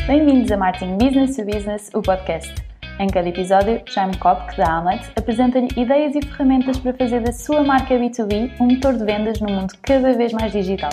Bem-vindos a Marketing Business to Business, o podcast. Em cada episódio, Jaime Kopk, da Amlet, apresenta-lhe ideias e ferramentas para fazer da sua marca B2B um motor de vendas num mundo cada vez mais digital.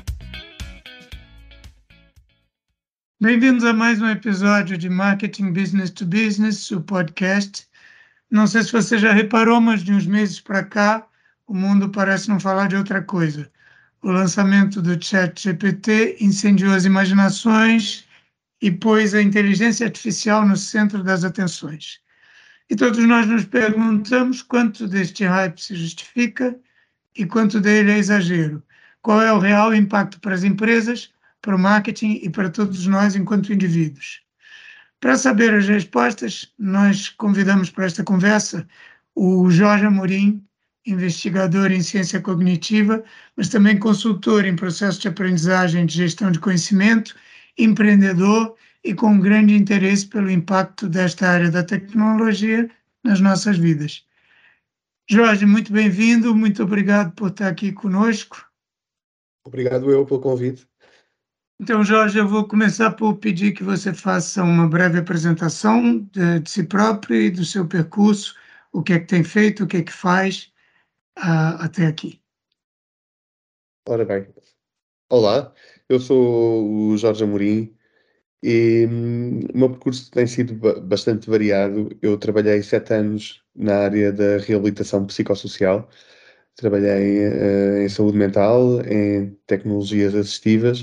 Bem-vindos a mais um episódio de Marketing Business to Business, o podcast. Não sei se você já reparou, mas de uns meses para cá, o mundo parece não falar de outra coisa. O lançamento do ChatGPT incendiou as imaginações e pôs a inteligência artificial no centro das atenções. E todos nós nos perguntamos quanto deste hype se justifica e quanto dele é exagero. Qual é o real impacto para as empresas, para o marketing e para todos nós enquanto indivíduos? Para saber as respostas, nós convidamos para esta conversa o Jorge Amorim, investigador em ciência cognitiva, mas também consultor em processo de aprendizagem de gestão de conhecimento, empreendedor e com um grande interesse pelo impacto desta área da tecnologia nas nossas vidas. Jorge, muito bem-vindo, muito obrigado por estar aqui conosco. Obrigado eu pelo convite. Então, Jorge, eu vou começar por pedir que você faça uma breve apresentação de si próprio e do seu percurso, o que é que tem feito, o que é que faz até aqui. Ora bem, olá, eu sou o Jorge Amorim e o meu percurso tem sido bastante variado. Eu trabalhei 7 anos na área da reabilitação psicossocial, trabalhei em saúde mental, em tecnologias assistivas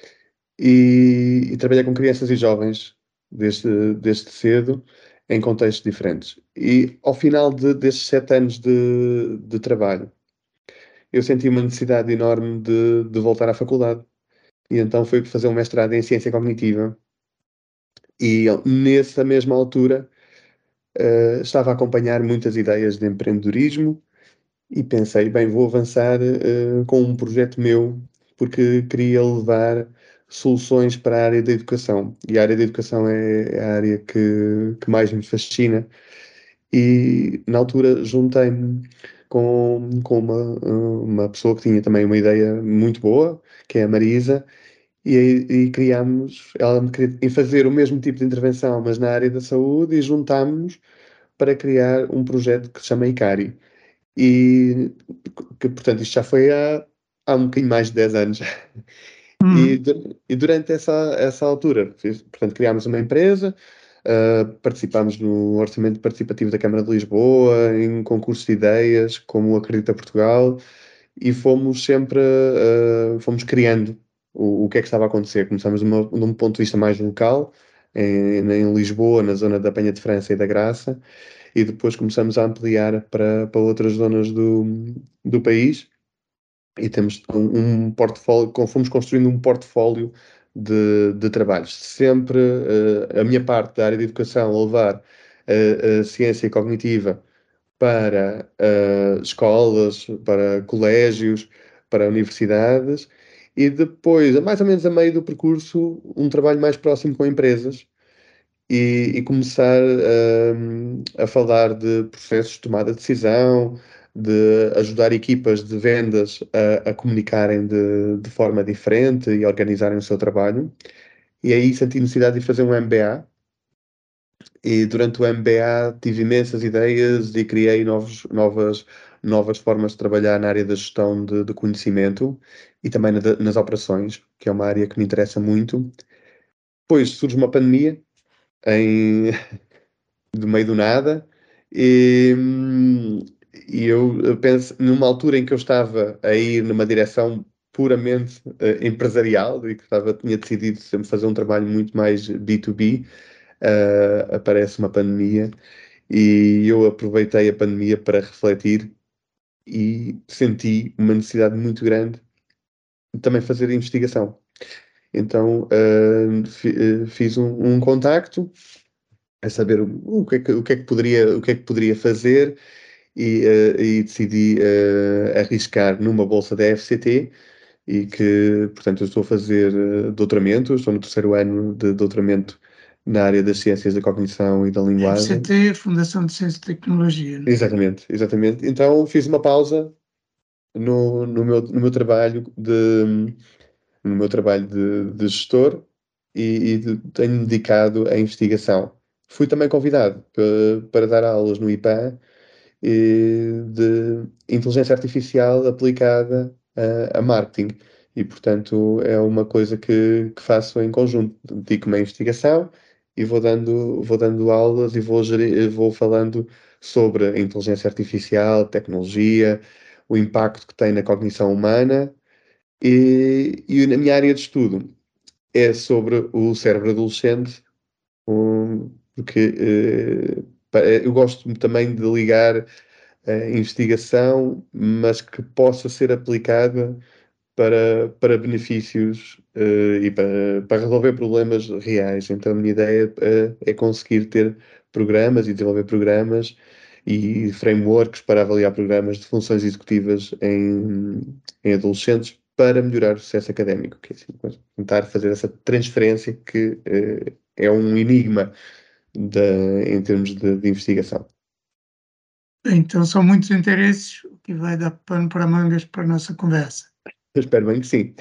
e trabalhei com crianças e jovens desde cedo, em contextos diferentes. E ao final destes 7 anos de trabalho, eu senti uma necessidade enorme de voltar à faculdade. E então fui fazer um mestrado em ciência cognitiva. E nessa mesma altura estava a acompanhar muitas ideias de empreendedorismo e pensei, bem, vou avançar com um projeto meu, porque queria levar soluções para a área da educação. E a área da educação é a área que mais me fascina. E na altura juntei-me com uma pessoa que tinha também uma ideia muito boa, que é a Marisa, e criámos, ela me queria em fazer o mesmo tipo de intervenção, mas na área da saúde, e juntámos para criar um projeto que se chama Icari. E que, portanto, isto já foi há um bocadinho mais de 10 anos. E durante essa altura, portanto, criámos uma empresa. Participámos no Orçamento Participativo da Câmara de Lisboa, em concursos de ideias, como o Acredita Portugal, e fomos sempre fomos criando o que é que estava a acontecer. Começámos de um ponto de vista mais local, em Lisboa, na zona da Penha de França e da Graça, e depois começamos a ampliar para outras zonas do país. E temos um portfólio, fomos construindo um portfólio de trabalhos. Sempre a minha parte da área de educação a levar a ciência cognitiva para escolas, para colégios, para universidades, e depois, mais ou menos a meio do percurso, um trabalho mais próximo com empresas e começar a falar de processos de tomada de decisão, de ajudar equipas de vendas a comunicarem de forma diferente e organizarem o seu trabalho. E aí senti necessidade de fazer um MBA. E durante o MBA tive imensas ideias e criei novas formas de trabalhar na área da gestão de conhecimento e também nas operações, que é uma área que me interessa muito. Depois surge uma pandemia em, do meio do nada, e, e eu penso numa altura em que eu estava a ir numa direção puramente empresarial e que tinha decidido sempre fazer um trabalho muito mais B2B. Aparece uma pandemia e eu aproveitei a pandemia para refletir e senti uma necessidade muito grande de também fazer investigação. Então fiz um contacto a saber o que é que poderia fazer e decidi arriscar numa bolsa da FCT e que, portanto, eu estou a fazer doutoramento, estou no 3º ano de doutoramento na área das ciências da cognição e da linguagem. FCT, Fundação de Ciência e Tecnologia. Não? Exatamente. Então fiz uma pausa no meu trabalho de gestor e tenho-me dedicado à investigação. Fui também convidado para dar aulas no IPAM de inteligência artificial aplicada a marketing. E, portanto, é uma coisa que faço em conjunto. Dedico-me à investigação e vou dando aulas e vou falando sobre a inteligência artificial, tecnologia, o impacto que tem na cognição humana. E na minha área de estudo é sobre o cérebro adolescente, porque eu gosto também de ligar investigação, mas que possa ser aplicada para benefícios e para resolver problemas reais. Então, a minha ideia é conseguir ter programas e desenvolver programas e frameworks para avaliar programas de funções executivas em adolescentes para melhorar o sucesso académico, que é assim, tentar fazer essa transferência que é um enigma em termos de investigação. Então, são muitos interesses, o que vai dar pano para mangas para a nossa conversa. Eu espero bem que sim.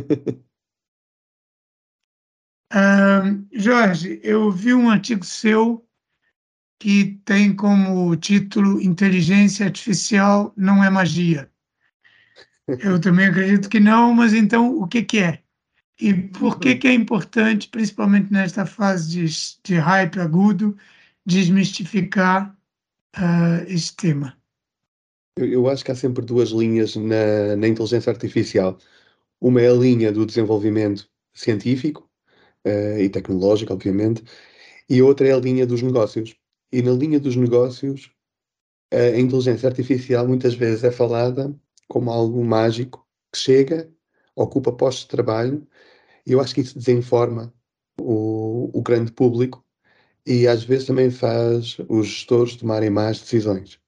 Jorge, eu vi um artigo seu que tem como título Inteligência Artificial não é magia. Eu também acredito que não, mas então o que que é? E por que é importante, principalmente nesta fase de hype agudo, desmistificar esse tema? Eu acho que há sempre duas linhas na inteligência artificial. Uma é a linha do desenvolvimento científico, e tecnológico, obviamente, e a outra é a linha dos negócios. E na linha dos negócios, a inteligência artificial muitas vezes é falada como algo mágico que chega, ocupa postos de trabalho, e eu acho que isso desinforma o grande público e às vezes também faz os gestores tomarem más decisões.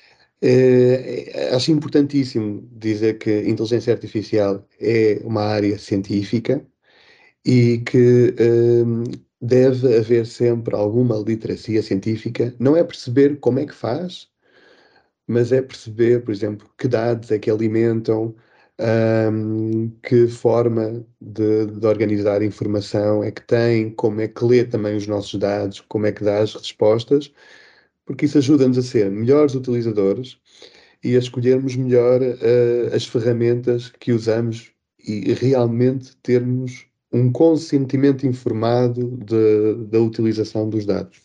Acho importantíssimo dizer que a inteligência artificial é uma área científica e que deve haver sempre alguma literacia científica. Não é perceber como é que faz, mas é perceber, por exemplo, que dados é que alimentam, que forma de organizar a informação é que tem, como é que lê também os nossos dados, como é que dá as respostas, porque isso ajuda-nos a ser melhores utilizadores e a escolhermos melhor as ferramentas que usamos e realmente termos um consentimento informado da utilização dos dados.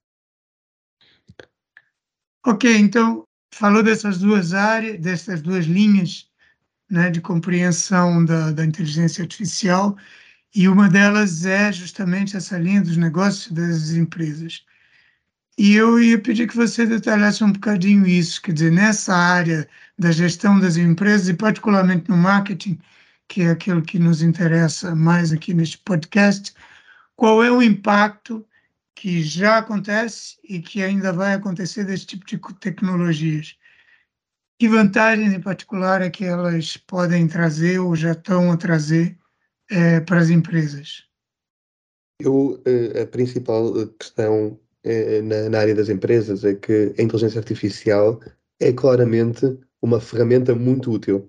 Ok, então, falou dessas duas áreas, dessas duas linhas, né, de compreensão da inteligência artificial, e uma delas é justamente essa linha dos negócios das empresas. E eu ia pedir que você detalhasse um bocadinho isso, quer dizer, nessa área da gestão das empresas, e particularmente no marketing, que é aquilo que nos interessa mais aqui neste podcast, qual é o impacto que já acontece e que ainda vai acontecer desse tipo de tecnologias? Que vantagens, em particular, é que elas podem trazer ou já estão a trazer para as empresas? A principal questão na área das empresas é que a inteligência artificial é claramente uma ferramenta muito útil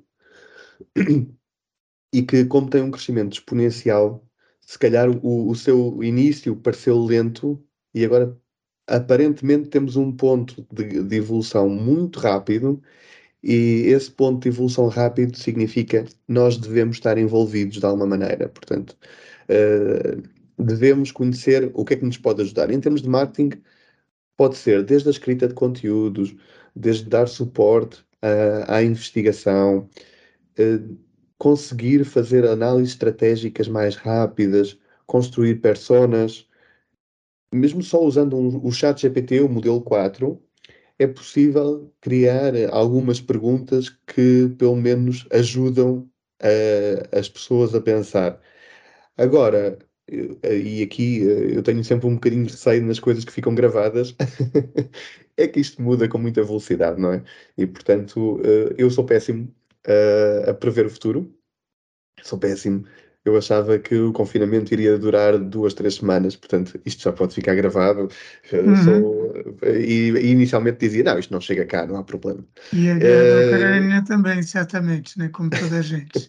e que, como tem um crescimento exponencial, se calhar o seu início pareceu lento e agora aparentemente temos um ponto de evolução muito rápido. E esse ponto de evolução rápido significa que nós devemos estar envolvidos de alguma maneira. Portanto, eh, devemos conhecer o que é que nos pode ajudar. Em termos de marketing, pode ser desde a escrita de conteúdos, desde dar suporte à investigação, eh, conseguir fazer análises estratégicas mais rápidas, construir personas. Mesmo só usando o chat GPT, o modelo 4, é possível criar algumas perguntas que, pelo menos, ajudam as pessoas a pensar. Agora, e aqui eu tenho sempre um bocadinho de receio nas coisas que ficam gravadas, é que isto muda com muita velocidade, não é? E, portanto, eu sou péssimo a prever o futuro, sou péssimo. Eu achava que o confinamento iria durar 2, 3 semanas, portanto, isto já pode ficar gravado. Uhum. E inicialmente dizia: não, isto não chega cá, não há problema. E a guerra da Eh, Ucrânia também, certamente, né, como toda a gente.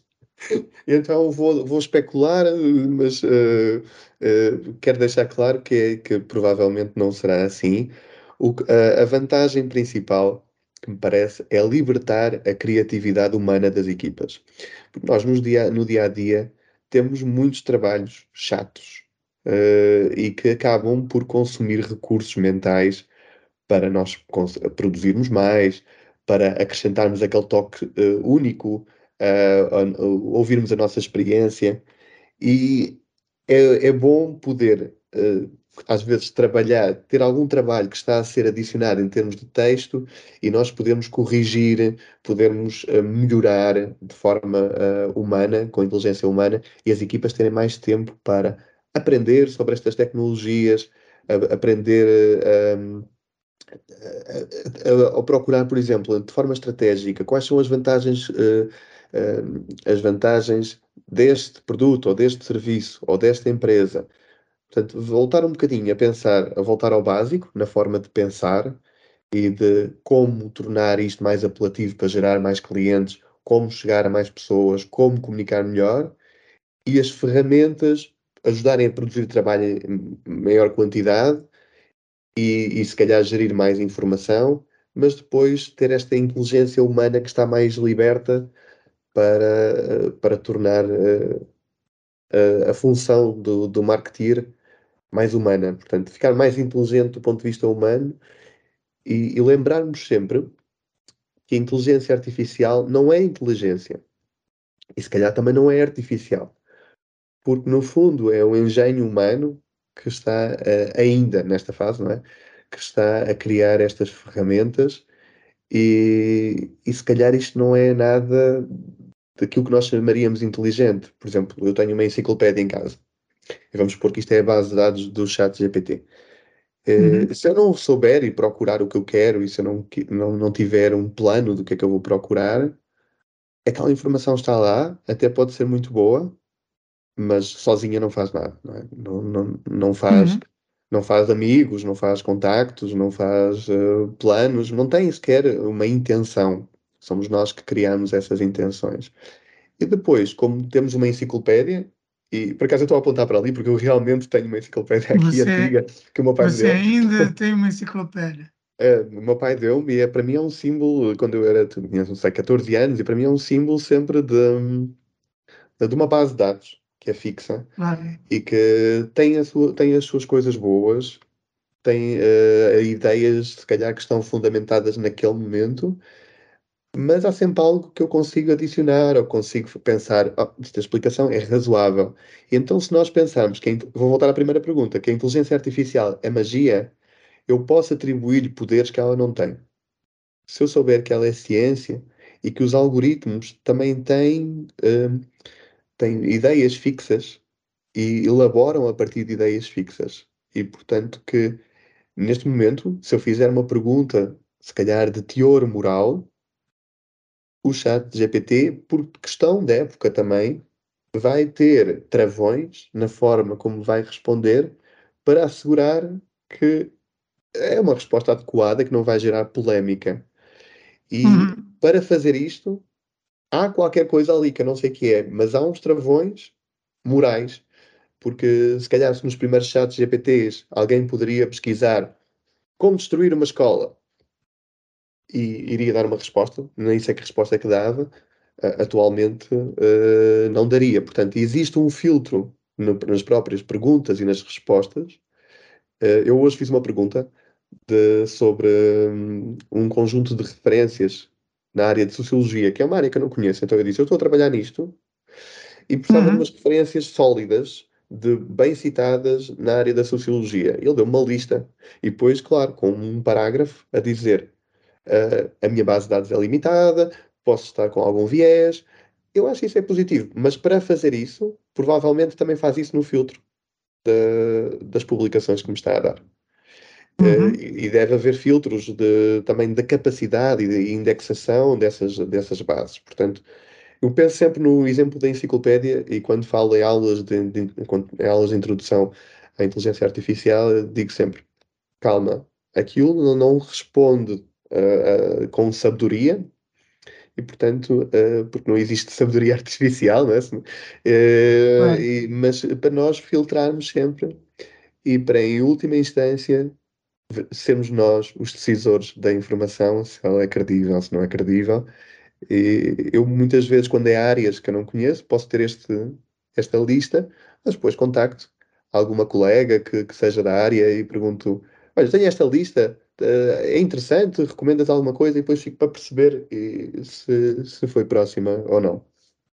Então vou especular, mas quero deixar claro que provavelmente não será assim. A vantagem principal, que me parece, é libertar a criatividade humana das equipas. Porque nós no dia a dia temos muitos trabalhos chatos, e que acabam por consumir recursos mentais para nós produzirmos mais, para acrescentarmos aquele toque único, ouvirmos a nossa experiência. E é bom poder, às vezes, ter algum trabalho que está a ser adicionado em termos de texto e nós podermos corrigir, podermos melhorar de forma humana, com inteligência humana, e as equipas terem mais tempo para aprender sobre estas tecnologias, aprender. Ao procurar, por exemplo, de forma estratégica, quais são as vantagens deste produto, ou deste serviço, ou desta empresa. Portanto, voltar um bocadinho a pensar, a voltar ao básico, na forma de pensar e de como tornar isto mais apelativo para gerar mais clientes, como chegar a mais pessoas, como comunicar melhor, e as ferramentas ajudarem a produzir trabalho em maior quantidade e se calhar gerir mais informação, mas depois ter esta inteligência humana que está mais liberta para tornar a função do marketeer mais humana. Portanto, ficar mais inteligente do ponto de vista humano e lembrarmos sempre que a inteligência artificial não é inteligência. E se calhar também não é artificial. Porque no fundo é um engenho humano que está ainda nesta fase, não é? Que está a criar estas ferramentas e se calhar isto não é nada daquilo que nós chamaríamos inteligente. Por exemplo, eu tenho uma enciclopédia em casa e vamos supor que isto é a base de dados do chat GPT. Uhum. Se eu não souber e procurar o que eu quero e se eu não tiver um plano do que é que eu vou procurar, aquela informação está lá, até pode ser muito boa, mas sozinha não faz nada, não é? Uhum. Não faz amigos, não faz contactos, não faz planos, não tem sequer uma intenção. Somos nós que criamos essas intenções. E depois, como temos uma enciclopédia, e por acaso eu estou a apontar para ali porque eu realmente tenho uma enciclopédia aqui Você, antiga que o meu pai me você deu. ainda tem uma enciclopédia. O meu pai deu-me e para mim é um símbolo, quando eu tinha, não sei, 14 anos, e para mim é um símbolo sempre de uma base de dados que é fixa Claro. e que tem as suas coisas boas, tem ideias, se calhar, que estão fundamentadas naquele momento, mas há sempre algo que eu consigo adicionar ou consigo pensar, esta explicação é razoável. E então, se nós pensarmos vou voltar à primeira pergunta, que a inteligência artificial é magia, eu posso atribuir-lhe poderes que ela não tem. Se eu souber que ela é ciência e que os algoritmos também têm ideias fixas e elaboram a partir de ideias fixas. E, portanto, que neste momento, se eu fizer uma pergunta, se calhar de teor moral, o chat GPT, por questão da época também, vai ter travões na forma como vai responder para assegurar que é uma resposta adequada, que não vai gerar polémica. E Uhum. para fazer isto, há qualquer coisa ali que eu não sei o que é, mas há uns travões morais, porque se calhar se nos primeiros chats GPTs alguém poderia pesquisar como destruir uma escola e iria dar uma resposta, nem sei que resposta é que dava, atualmente não daria. Portanto, existe um filtro nas próprias perguntas e nas respostas. Eu hoje fiz uma pergunta sobre um conjunto de referências na área de sociologia, que é uma área que eu não conheço. Então eu disse, eu estou a trabalhar nisto e precisava de umas Uhum. referências sólidas, bem citadas na área da sociologia. Ele deu uma lista e depois, claro, com um parágrafo a dizer a minha base de dados é limitada, posso estar com algum viés. Eu acho que isso é positivo, mas para fazer isso, provavelmente também faz isso no filtro das publicações que me está a dar. Uhum. E deve haver filtros também da capacidade e de indexação dessas bases. Portanto, eu penso sempre no exemplo da enciclopédia e quando falo em em aulas de introdução à inteligência artificial, eu digo sempre, calma, aquilo não responde com sabedoria e, portanto, porque não existe sabedoria artificial, não é? Claro. Mas para nós filtrarmos sempre e para, em última instância, sermos nós os decisores da informação, se ela é credível, se não é credível. E eu, muitas vezes, quando é áreas que eu não conheço, posso ter esta lista, mas depois contacto alguma colega que seja da área e pergunto: olha, tenho esta lista, é interessante, recomendas alguma coisa? E depois fico para perceber se foi próxima ou não.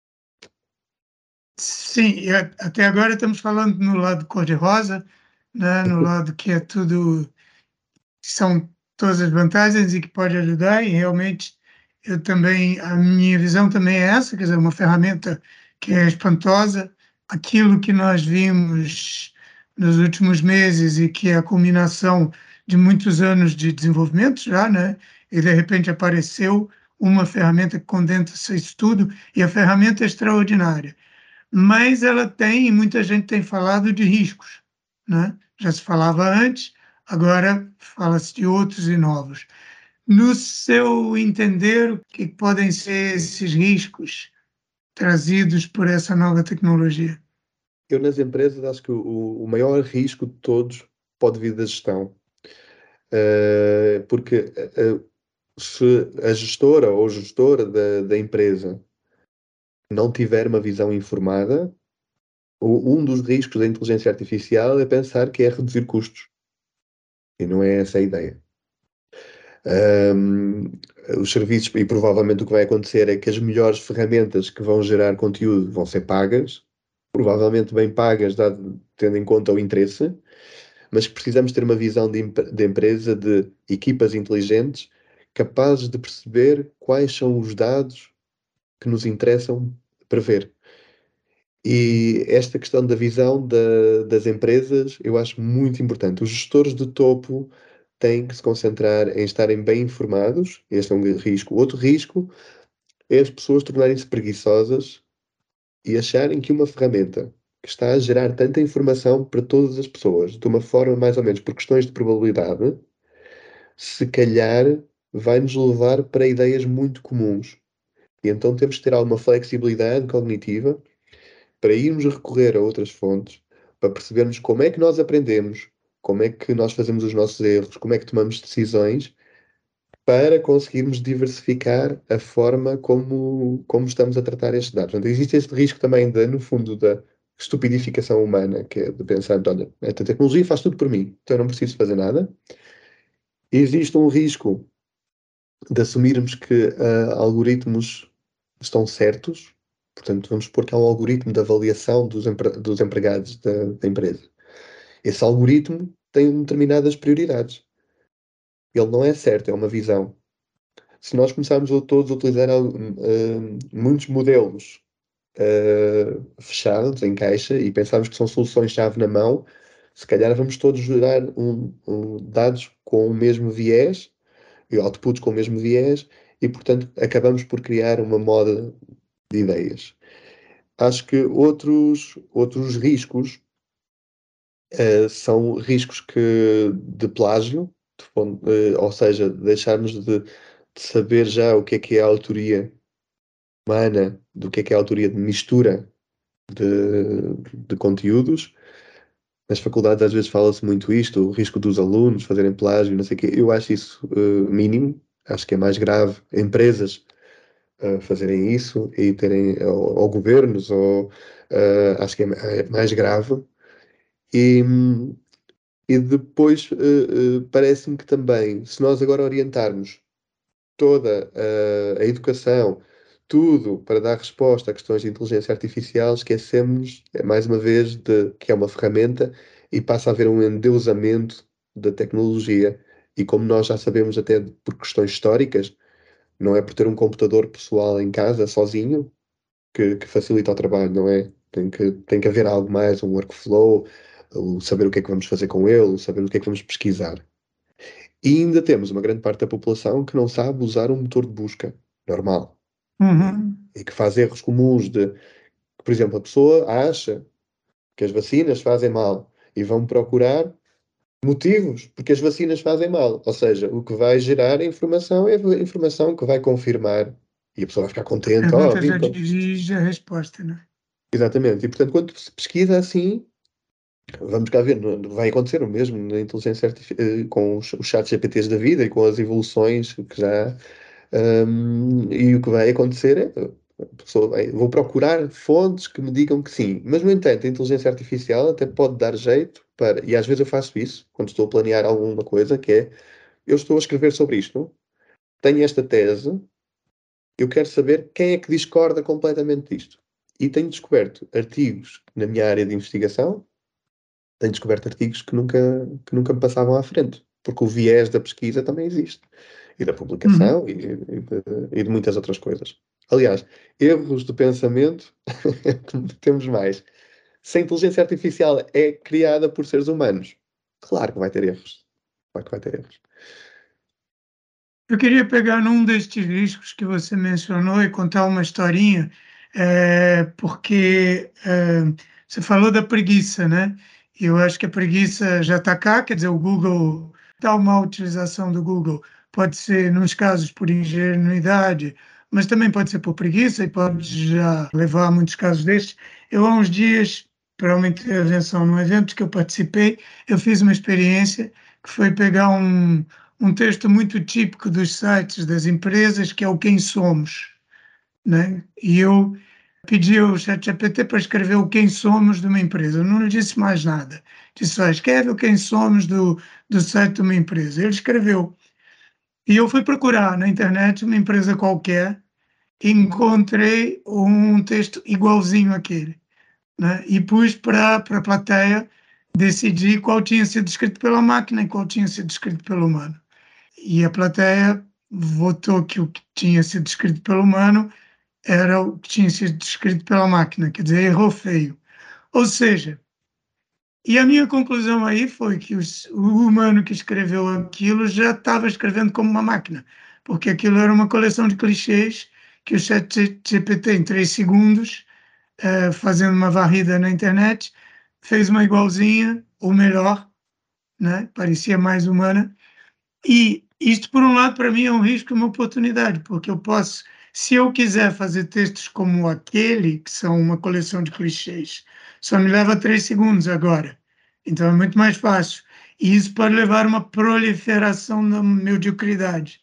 Sim, e até agora estamos falando no lado cor-de-rosa, né? No lado que é tudo, que são todas as vantagens e que pode ajudar, e realmente eu também, a minha visão também é essa, quer dizer, uma ferramenta que é espantosa. Aquilo que nós vimos nos últimos meses e que é a culminação de muitos anos de desenvolvimento já, né? E de repente apareceu uma ferramenta que condensa isso tudo, e a ferramenta é extraordinária, mas ela tem, e muita gente tem falado de riscos, né? Já se falava antes, agora fala-se de outros e novos. No seu entender, o que podem ser esses riscos trazidos por essa nova tecnologia? Eu, nas empresas, acho que o maior risco de todos pode vir da gestão. Porque se a gestora ou gestora da empresa não tiver uma visão informada, um dos riscos da inteligência artificial é pensar que é reduzir custos. E não é essa a ideia. Um, os serviços, e provavelmente o que vai acontecer é que as melhores ferramentas que vão gerar conteúdo vão ser pagas, provavelmente bem pagas, tendo em conta o interesse, mas que precisamos ter uma visão de empresa, de equipas inteligentes, capazes de perceber quais são os dados que nos interessam prever. E esta questão da visão das empresas eu acho muito importante. Os gestores de topo têm que se concentrar em estarem bem informados. Este é um risco. Outro risco é as pessoas tornarem-se preguiçosas e acharem que uma ferramenta que está a gerar tanta informação para todas as pessoas, de uma forma mais ou menos por questões de probabilidade, se calhar vai nos levar para ideias muito comuns. E então temos que ter alguma flexibilidade cognitiva para irmos recorrer a outras fontes, para percebermos como é que nós aprendemos, como é que nós fazemos os nossos erros, como é que tomamos decisões, para conseguirmos diversificar a forma como estamos a tratar estes dados. Portanto, existe este risco também, no fundo, da estupidificação humana, que é de pensar, olha, esta tecnologia faz tudo por mim, então eu não preciso fazer nada. Existe um risco de assumirmos que algoritmos estão certos, portanto, vamos supor que há um algoritmo de avaliação dos empregados da empresa. Esse algoritmo tem determinadas prioridades. Ele não é certo, é uma visão. Se nós começarmos todos a utilizar muitos modelos fechados, em caixa, e pensarmos que são soluções-chave na mão, se calhar vamos todos gerar dados com o mesmo viés e outputs com o mesmo viés, e portanto acabamos por criar uma moda de ideias. Acho que outros riscos são riscos de plágio, ou seja, deixarmos de saber já o que é a autoria humana, do que é a autoria de mistura de conteúdos. Nas faculdades às vezes fala-se muito isto, o risco dos alunos fazerem plágio, não sei o quê. Eu acho isso mínimo, acho que é mais grave empresas fazerem isso e terem, ou governos, acho que é mais grave. E, e depois parece-me que também, se nós agora orientarmos toda a educação, tudo para dar resposta a questões de inteligência artificial, esquecemos, mais uma vez, de que é uma ferramenta e passa a haver um endeusamento da tecnologia. E como nós já sabemos até por questões históricas, não é por ter um computador pessoal em casa, sozinho, que facilita o trabalho, não é? Tem que haver algo mais, um workflow, o saber o que é que vamos fazer com ele, o saber o que é que vamos pesquisar. E ainda temos uma grande parte da população que não sabe usar um motor de busca normal Uhum. e que faz erros comuns por exemplo, a pessoa acha que as vacinas fazem mal e vão procurar motivos porque as vacinas fazem mal. Ou seja, o que vai gerar a informação é a informação que vai confirmar E a pessoa vai ficar A contente, pergunta vim já para... dirige a resposta, não é? Exatamente. E, portanto, quando se pesquisa assim, vamos cá ver, vai acontecer o mesmo na inteligência artificial, com os chats GPTs da vida e com as evoluções que já... e o que vai acontecer é... vou procurar fontes que me digam que sim. Mas, no entanto, a inteligência artificial até pode dar jeito para... E às vezes eu faço isso, quando estou a planear alguma coisa, que é... Eu estou a escrever sobre isto, tenho esta tese, eu quero saber quem é que discorda completamente disto. E tenho descoberto artigos na minha área de investigação, tenho descoberto artigos que nunca me passavam à frente, porque o viés da pesquisa também existe, e da Uhum. publicação, e de muitas outras coisas. Aliás, erros de pensamento temos mais. Se a inteligência artificial é criada por seres humanos, claro que vai ter erros. Claro que vai ter erros. Eu queria pegar num destes riscos que você mencionou e contar uma historinha, porque você falou da preguiça, né? E eu acho que a preguiça já está cá, quer dizer, o Google, tal má utilização do Google pode ser, nos casos, por ingenuidade, mas também pode ser por preguiça e pode já levar a muitos casos destes. Eu, há uns dias, para uma intervenção num evento que eu participei, eu fiz uma experiência que foi pegar um texto muito típico dos sites das empresas, que é o quem somos, né? E eu pedi ao ChatGPT para escrever o quem somos de uma empresa. Eu não lhe disse mais nada. Disse só, escreve o quem somos do site de uma empresa. Ele escreveu. E eu fui procurar na internet uma empresa qualquer e encontrei um texto igualzinho àquele, né? E pus para a plateia decidir qual tinha sido escrito pela máquina e qual tinha sido escrito pelo humano. E a plateia votou que o que tinha sido escrito pelo humano era o que tinha sido escrito pela máquina, quer dizer, errou feio. Ou seja, e a minha conclusão aí foi que o humano que escreveu aquilo já estava escrevendo como uma máquina, porque aquilo era uma coleção de clichês que o ChatGPT, em 3 segundos, fazendo uma varrida na internet, fez uma igualzinha, ou melhor, né? Parecia mais humana. E isto, por um lado, para mim é um risco e uma oportunidade, porque eu posso, se eu quiser fazer textos como aquele, que são uma coleção de clichês, só me leva 3 segundos agora. Então é muito mais fácil. E isso pode levar a uma proliferação da mediocridade.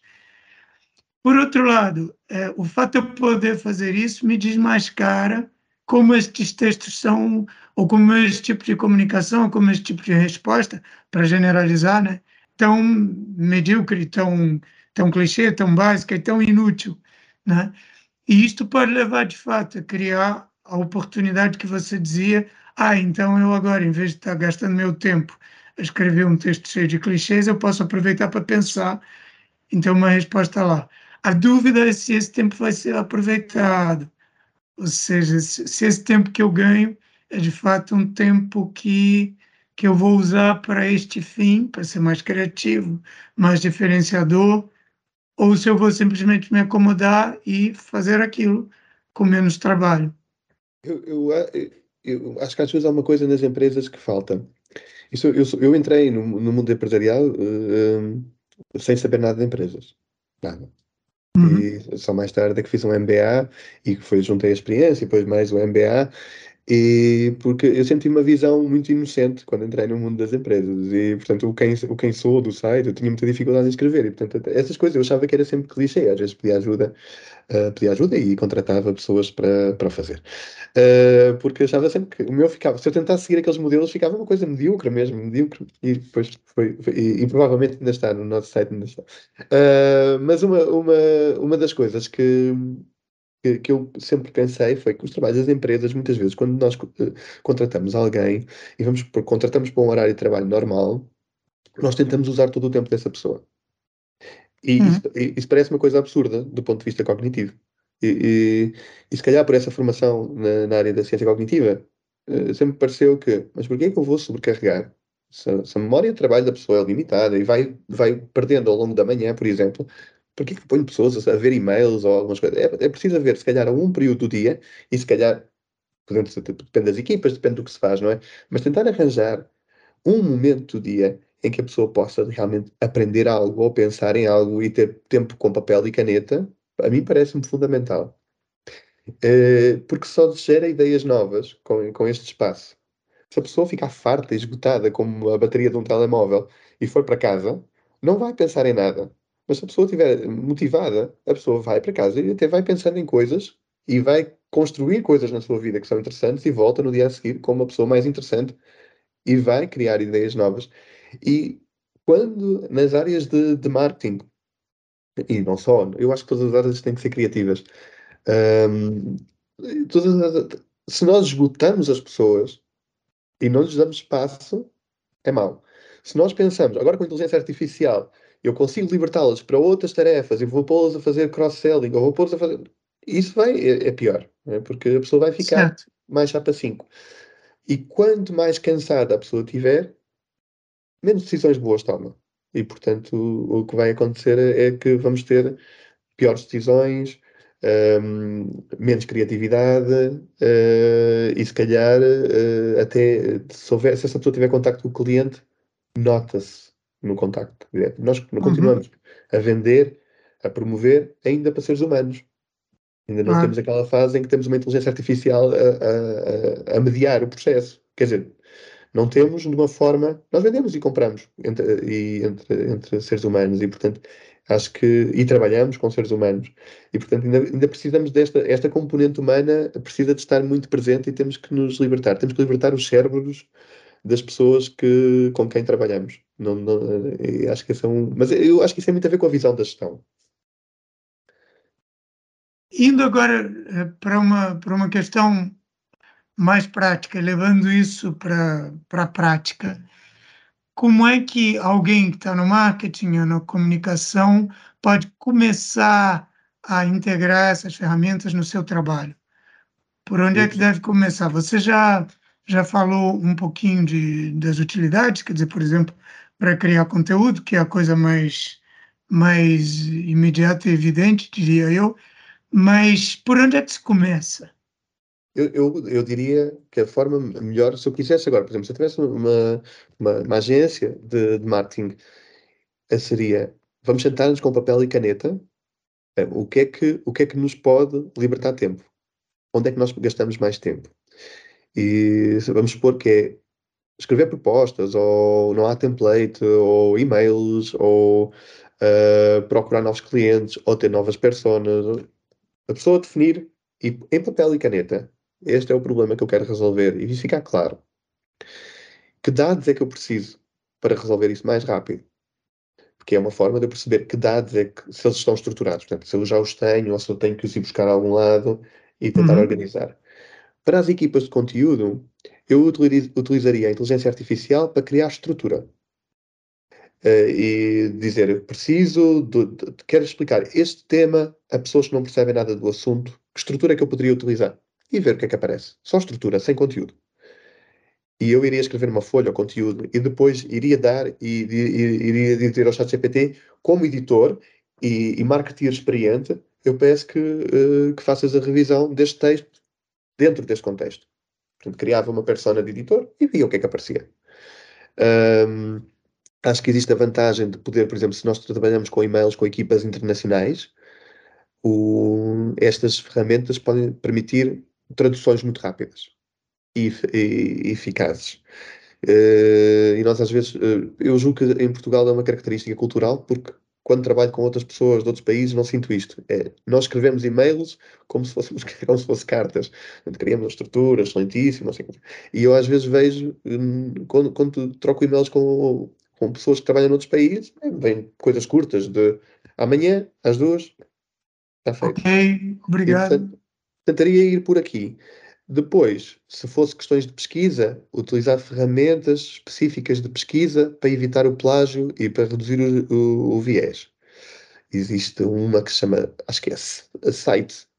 Por outro lado, o fato de eu poder fazer isso me desmascara como estes textos são, ou como este tipo de comunicação, ou como este tipo de resposta, para generalizar, né, tão medíocre, tão clichê, tão básica e tão inútil, né? E isto pode levar, de fato, a criar a oportunidade que você dizia, então eu agora, em vez de estar gastando meu tempo a escrever um texto cheio de clichês, eu posso aproveitar para pensar, então uma resposta lá. A dúvida é se esse tempo vai ser aproveitado, ou seja, se esse tempo que eu ganho é de fato um tempo que eu vou usar para este fim, para ser mais criativo, mais diferenciador, ou se eu vou simplesmente me acomodar e fazer aquilo com menos trabalho. Eu acho que às vezes há uma coisa nas empresas que falta. Eu entrei no mundo empresarial sem saber nada de empresas. Nada. Uhum, E só mais tarde é que fiz um MBA e que foi, juntei a experiência e depois mais o MBA. E porque eu senti uma visão muito inocente quando entrei no mundo das empresas. E, portanto, o quem sou do site, eu tinha muita dificuldade em escrever. E, portanto, essas coisas eu achava que era sempre clichê. Às vezes pedia ajuda e contratava pessoas para o fazer. Porque achava sempre que o meu ficava, se eu tentasse seguir aqueles modelos, ficava uma coisa medíocre mesmo, medíocre, e depois e provavelmente ainda está no nosso site, ainda está. Mas uma das coisas que eu sempre pensei foi que os trabalhos das empresas, muitas vezes, quando nós contratamos alguém e contratamos para um horário de trabalho normal, nós tentamos usar todo o tempo dessa pessoa. E isso, uhum, isso parece uma coisa absurda do ponto de vista cognitivo. E se calhar por essa formação na área da ciência cognitiva, sempre pareceu que, mas porquê é que eu vou sobrecarregar? Se a memória de trabalho da pessoa é limitada e vai perdendo ao longo da manhã, por exemplo, porquê é que ponho pessoas a ver e-mails ou algumas coisas? É preciso haver, se calhar, um período do dia, e se calhar, depende das equipas, depende do que se faz, não é? Mas tentar arranjar um momento do dia em que a pessoa possa realmente aprender algo ou pensar em algo e ter tempo com papel e caneta A mim parece-me fundamental. Porque só gera ideias novas com este espaço. Se a pessoa ficar farta, esgotada, como a bateria de um telemóvel, e for para casa, não vai pensar em nada. Mas se a pessoa estiver motivada, a pessoa vai para casa e até vai pensando em coisas e vai construir coisas na sua vida que são interessantes e volta no dia a seguir como uma pessoa mais interessante e vai criar ideias novas. E quando, nas áreas de marketing, e não só, eu acho que todas as áreas têm que ser criativas. Ahm, todas se nós esgotamos as pessoas e não lhes damos espaço, é mau. Se nós pensamos, agora com a inteligência artificial, eu consigo libertá-las para outras tarefas e vou pô-las a fazer cross-selling, ou vou pô-las a fazer. Isso é pior, não é? Porque a pessoa vai ficar Certo. mais chapa 5. E quanto mais cansada a pessoa tiver, menos decisões boas toma. E, portanto, o que vai acontecer é que vamos ter piores decisões, menos criatividade, e se calhar, até se essa pessoa tiver contacto com o cliente, nota-se no contacto direto. Nós Uhum. continuamos a vender, a promover, ainda para seres humanos. Ainda não temos Claro. aquela fase em que temos uma inteligência artificial a mediar o processo. Quer dizer, não temos de uma forma. Nós vendemos e compramos entre seres humanos e, portanto, acho que. E trabalhamos com seres humanos. E, portanto, ainda precisamos desta. Esta componente humana precisa de estar muito presente e temos que nos libertar. Temos que libertar os cérebros das pessoas com quem trabalhamos. Acho que esse é um. Mas eu acho que isso tem muito a ver com a visão da gestão. Indo agora para uma questão mais prática, levando isso para a prática, como é que alguém que está no marketing ou na comunicação pode começar a integrar essas ferramentas no seu trabalho? Por onde é Eu, que deve começar? Você já falou um pouquinho das utilidades, quer dizer, por exemplo, para criar conteúdo, que é a coisa mais imediata e evidente, diria eu, mas por onde é que se começa? eu diria que a forma melhor, se eu quisesse agora, por exemplo, se eu tivesse uma agência de marketing, seria: vamos sentar-nos com papel e caneta. O que é que nos pode libertar tempo? Onde é que nós gastamos mais tempo? E vamos supor que é escrever propostas, ou não há template, ou e-mails, ou procurar novos clientes, ou ter novas personas. A pessoa definir em papel e caneta. Este é o problema que eu quero resolver. E ficar claro. Que dados é que eu preciso para resolver isso mais rápido? Porque é uma forma de eu perceber que dados é que, se eles estão estruturados. Portanto, se eu já os tenho ou se eu tenho que os ir buscar a algum lado e tentar Uhum. organizar. Para as equipas de conteúdo, eu utilizaria a inteligência artificial para criar estrutura. E dizer: eu preciso, quero explicar este tema a pessoas que não percebem nada do assunto, que estrutura é que eu poderia utilizar? E ver o que é que aparece. Só estrutura, sem conteúdo. E eu iria escrever uma folha ao conteúdo e depois iria dar iria dizer ao ChatGPT, como editor e marketeer experiente, eu peço que faças a revisão deste texto dentro deste contexto. Portanto, criava uma persona de editor e via o que é que aparecia. Ahm, Acho que existe a vantagem de poder, por exemplo, se nós trabalhamos com e-mails com equipas internacionais, estas ferramentas podem permitir traduções muito rápidas e eficazes. E nós às vezes, eu julgo que em Portugal é uma característica cultural, porque quando trabalho com outras pessoas de outros países não sinto isto. Nós escrevemos e-mails como se fôssemos, como se fosse cartas. Portanto, criamos estruturas excelentíssimas. Assim. E eu às vezes vejo, quando troco e-mails com pessoas que trabalham noutros países, vêm coisas curtas de amanhã, às 2, está Ok, feito. E obrigado. portanto, tentaria ir por aqui. Depois, se fosse questões de pesquisa, utilizar ferramentas específicas de pesquisa para evitar o plágio e para reduzir o viés. Existe uma que se chama, acho que é a Site,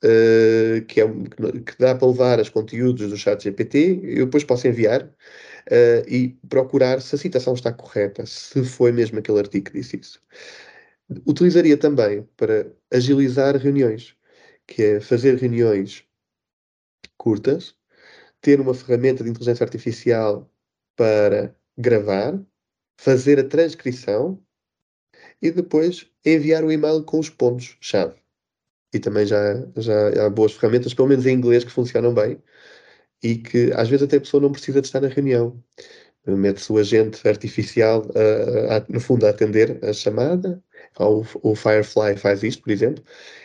que dá para levar os conteúdos do chat GPT, eu depois posso enviar, e procurar se a citação está correta, se foi mesmo aquele artigo que disse isso. Utilizaria também para agilizar reuniões, que é fazer reuniões curtas, ter uma ferramenta de inteligência artificial para gravar, fazer a transcrição e depois enviar o e-mail com os pontos-chave. e também já há boas ferramentas, pelo menos em inglês, que funcionam bem e que às vezes até a pessoa não precisa de estar na reunião. Mete-se o agente artificial, no fundo, a atender a chamada. O Firefly faz isto, por exemplo,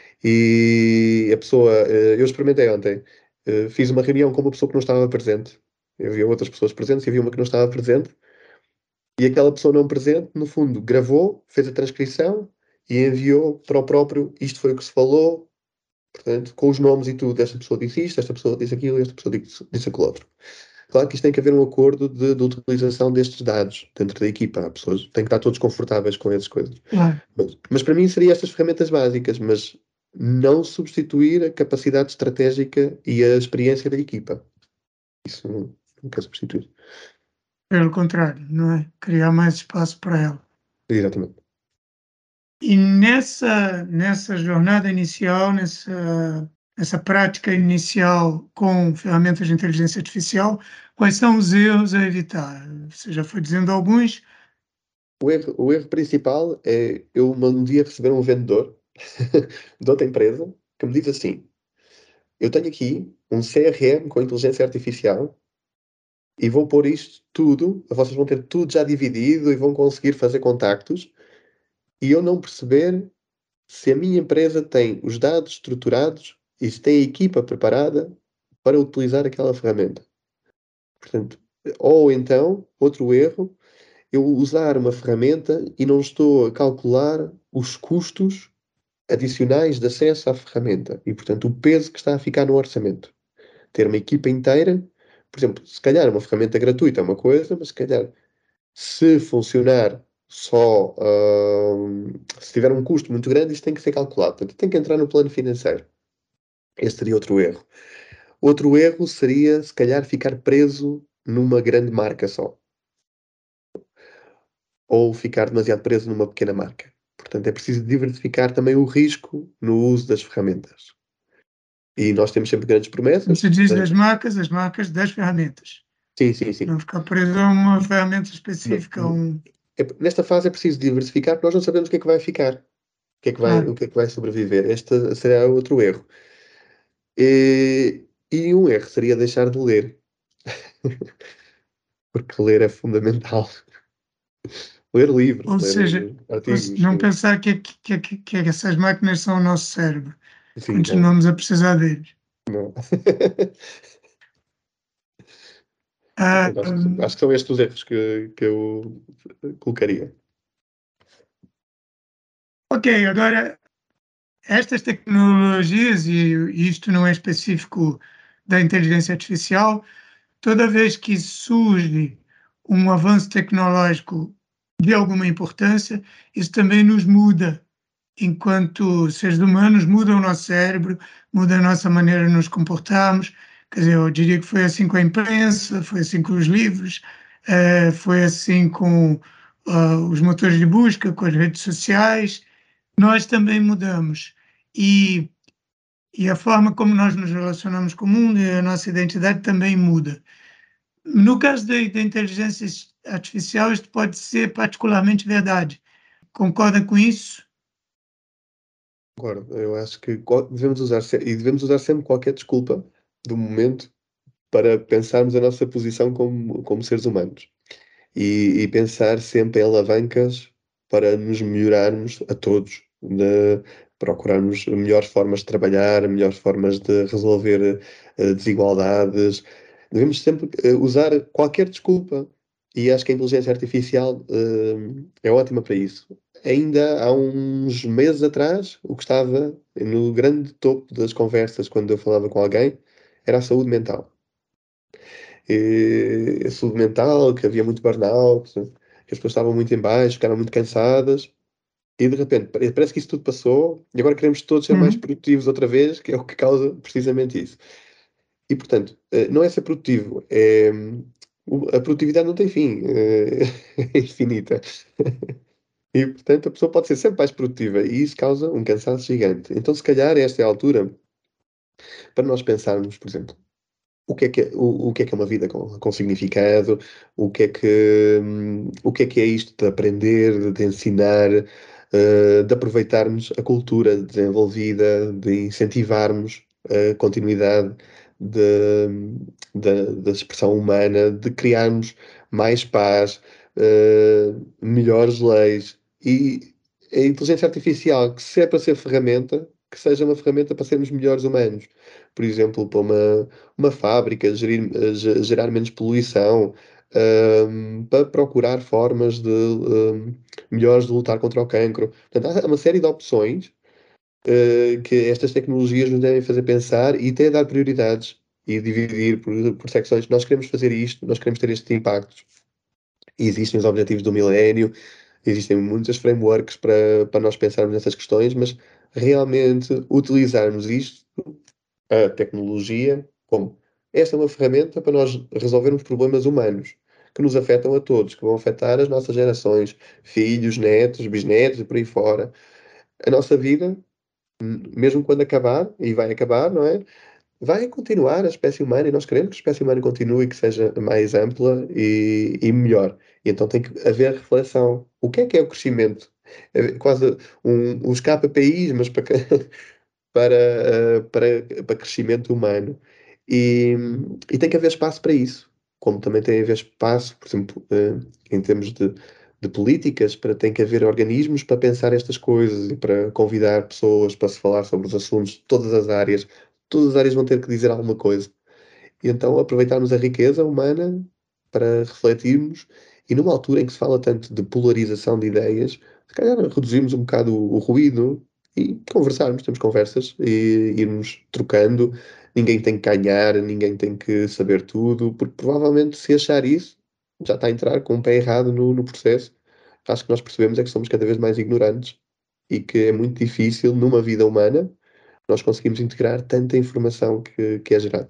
e a pessoa, eu experimentei ontem, fiz uma reunião com uma pessoa que não estava presente. Havia outras pessoas presentes e havia uma que não estava presente. E aquela pessoa não presente, no fundo, gravou, fez a transcrição e enviou para o próprio. Isto foi o que se falou, portanto, com os nomes e tudo. Esta pessoa disse isto, esta pessoa disse aquilo, esta pessoa disse aquilo outro. Claro que isto tem que haver um acordo de utilização destes dados dentro da equipa. As pessoas têm que estar todos confortáveis com essas coisas. Claro. Mas para mim seriam estas ferramentas básicas, mas não substituir a capacidade estratégica e a experiência da equipa. Isso não quer substituir. Pelo contrário, não é? Criar mais espaço para ela. Exatamente. E nessa jornada inicial, nessa prática inicial com ferramentas de inteligência artificial, quais são os erros a evitar? Você já foi dizendo alguns. O erro principal é eu um dia receber um vendedor de outra empresa que me diz assim: eu tenho aqui um CRM com inteligência artificial e vou pôr isto tudo, vocês vão ter tudo já dividido e vão conseguir fazer contactos, e eu não perceber se a minha empresa tem os dados estruturados e se tem a equipa preparada para utilizar aquela ferramenta. Portanto, ou então, outro erro, eu usar uma ferramenta e não estou a calcular os custos adicionais de acesso à ferramenta e, portanto, o peso que está a ficar no orçamento. Ter uma equipa inteira, por exemplo, se calhar uma ferramenta gratuita é uma coisa, mas se calhar se funcionar só, se tiver um custo muito grande, isto tem que ser calculado. Portanto, tem que entrar no plano financeiro. Esse seria outro erro. Outro erro seria, se calhar, ficar preso numa grande marca só. Ou ficar demasiado preso numa pequena marca. Portanto, é preciso diversificar também o risco no uso das ferramentas. E nós temos sempre grandes promessas. Você diz das marcas, as marcas das ferramentas. Sim, sim, sim. Não ficar preso a uma ferramenta específica. Nesta fase é preciso diversificar porque nós não sabemos o que é que vai ficar. Claro. O que é que vai sobreviver. Este será outro erro. E um erro seria deixar de ler. Porque ler é fundamental. Ler livros, Ou seja, ler artigos. não pensar que essas máquinas são o nosso cérebro. Sim, não. Continuamos a precisar deles. Não. Ah, Acho que são estes os erros que eu colocaria. ok, agora estas tecnologias, e isto não é específico da inteligência artificial, toda vez que surge um avanço tecnológico de alguma importância, isso também nos muda. Enquanto seres humanos, muda o nosso cérebro, muda a nossa maneira de nos comportarmos. Quer dizer, eu diria que foi assim com a imprensa, foi assim com os livros, foi assim com os motores de busca, com as redes sociais. Nós também mudamos. E, e a forma como nós nos relacionamos com o mundo e a nossa identidade também muda. No caso da inteligência artificial, isto pode ser particularmente verdade. Concorda com isso? Concordo. Eu acho que devemos usar sempre qualquer desculpa do momento para pensarmos a nossa posição como seres humanos. E pensar sempre em alavancas para nos melhorarmos a todos, de procurarmos melhores formas de trabalhar, melhores formas de resolver desigualdades. Devemos sempre usar qualquer desculpa. E acho que a inteligência artificial é ótima para isso. Ainda há uns meses atrás, o que estava no grande topo das conversas quando eu falava com alguém era a saúde mental. E a saúde mental, que havia muito burnout, que as pessoas estavam muito em baixo, ficaram muito cansadas, e de repente parece que isso tudo passou, e agora queremos todos ser mais produtivos outra vez, que é o que causa precisamente isso. E portanto, não é ser produtivo, a produtividade não tem fim, é infinita. E portanto, a pessoa pode ser sempre mais produtiva, e isso causa um cansaço gigante. Então, se calhar, esta é a altura para nós pensarmos, por exemplo, o que é uma vida com significado, o que é que é isto de aprender, de ensinar, de aproveitarmos a cultura desenvolvida, de incentivarmos a continuidade da expressão humana, de criarmos mais paz, melhores leis e a inteligência artificial, que se é para ser ferramenta, que seja uma ferramenta para sermos melhores humanos. Por exemplo, para uma fábrica, gerar menos poluição, para procurar formas melhores de lutar contra o cancro. Portanto, há uma série de opções que estas tecnologias nos devem fazer pensar e até dar prioridades e dividir por secções. Nós queremos fazer isto, nós queremos ter estes impactos. E existem os objetivos do milénio, existem muitas frameworks para nós pensarmos nessas questões, mas realmente utilizarmos isto, a tecnologia, como esta é uma ferramenta para nós resolvermos problemas humanos que nos afetam a todos, que vão afetar as nossas gerações, filhos, netos, bisnetos e por aí fora. A nossa vida, mesmo quando acabar, e vai acabar, não é? Vai continuar a espécie humana e nós queremos que a espécie humana continue, que seja mais ampla e melhor. E então tem que haver reflexão. O que é o crescimento? É quase os KPIs, mas para crescimento humano. E, e tem que haver espaço para isso. Como também tem que haver espaço, por exemplo, em termos de políticas, tem que haver organismos para pensar estas coisas e para convidar pessoas para se falar sobre os assuntos de todas as áreas. Todas as áreas vão ter que dizer alguma coisa. E então aproveitarmos a riqueza humana para refletirmos e numa altura em que se fala tanto de polarização de ideias, se calhar reduzirmos um bocado o ruído e conversarmos, temos conversas e irmos trocando. Ninguém tem que ganhar, ninguém tem que saber tudo, porque provavelmente se achar isso, já está a entrar com o pé errado no processo. Acho que nós percebemos é que somos cada vez mais ignorantes e que é muito difícil numa vida humana nós conseguimos integrar tanta informação que é gerada.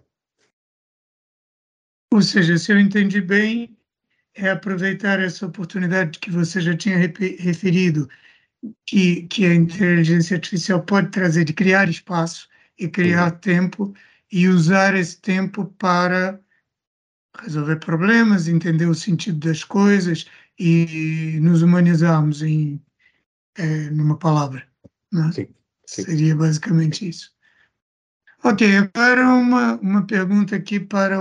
Ou seja, se eu entendi bem, é aproveitar essa oportunidade que você já tinha referido, que a inteligência artificial pode trazer de criar espaço e criar Uhum. tempo e usar esse tempo para resolver problemas, entender o sentido das coisas e nos humanizarmos numa palavra, né? Sim, sim. Seria basicamente isso. Ok, agora uma pergunta aqui para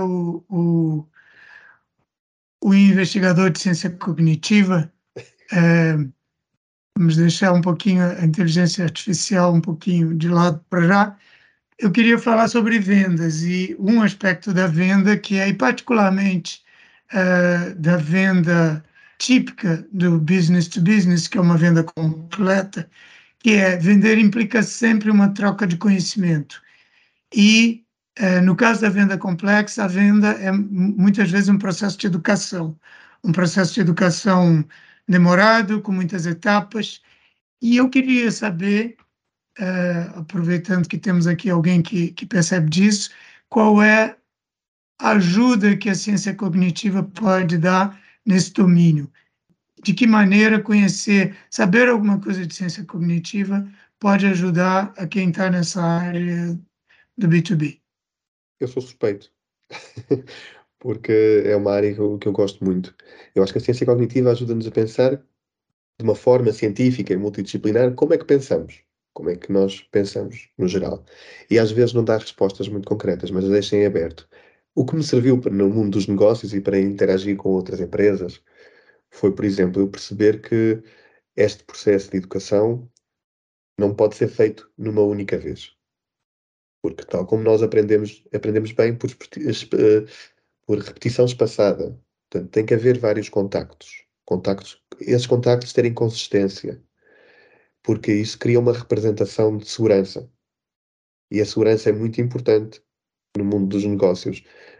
o investigador de ciência cognitiva. É, vamos deixar um pouquinho a inteligência artificial um pouquinho de lado para já. Eu queria falar sobre vendas e um aspecto da venda que é, e particularmente da venda típica do business to business, que é uma venda completa, que é vender implica sempre uma troca de conhecimento. E, no caso da venda complexa, a venda é muitas vezes um processo de educação demorado, com muitas etapas. E eu queria saber, aproveitando que temos aqui alguém que percebe disso, qual é a ajuda que a ciência cognitiva pode dar nesse domínio. De que maneira conhecer, saber alguma coisa de ciência cognitiva pode ajudar a quem está nessa área do B2B. Eu sou suspeito, porque é uma área que eu gosto muito. Eu acho que a ciência cognitiva ajuda-nos a pensar de uma forma científica e multidisciplinar como é que pensamos, como é que nós pensamos, no geral. E às vezes não dá respostas muito concretas, mas deixa em aberto. O que me serviu no mundo dos negócios e para interagir com outras empresas foi, por exemplo, eu perceber que este processo de educação não pode ser feito numa única vez. Porque tal como nós aprendemos bem por repetição espaçada. Portanto, tem que haver vários contactos. Esses contactos terem consistência, porque isso cria uma representação de segurança. E a segurança é muito importante no mundo dos negócios.